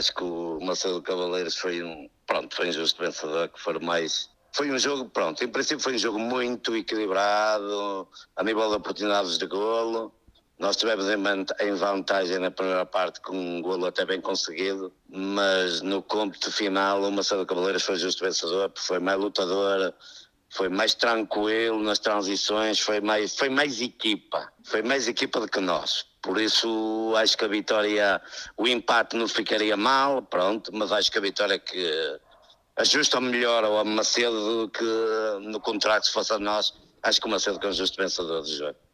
Acho que o Marcelo Cavaleiros foi um justo vencedor, que foi mais... Foi um jogo, em princípio foi um jogo muito equilibrado, a nível de oportunidades de golo. Nós tivemos em vantagem na primeira parte com um golo até bem conseguido, mas no cômputo final o Marcelo Cavaleiros foi justo vencedor, porque foi mais lutador, foi mais tranquilo nas transições, foi mais equipa do que nós. Por isso acho que a vitória, o empate não ficaria mal, mas acho que a vitória que ajusta melhor ao Macedo do que no contrato, se fosse a nós. Acho que o Macedo é um justo vencedor do jogo.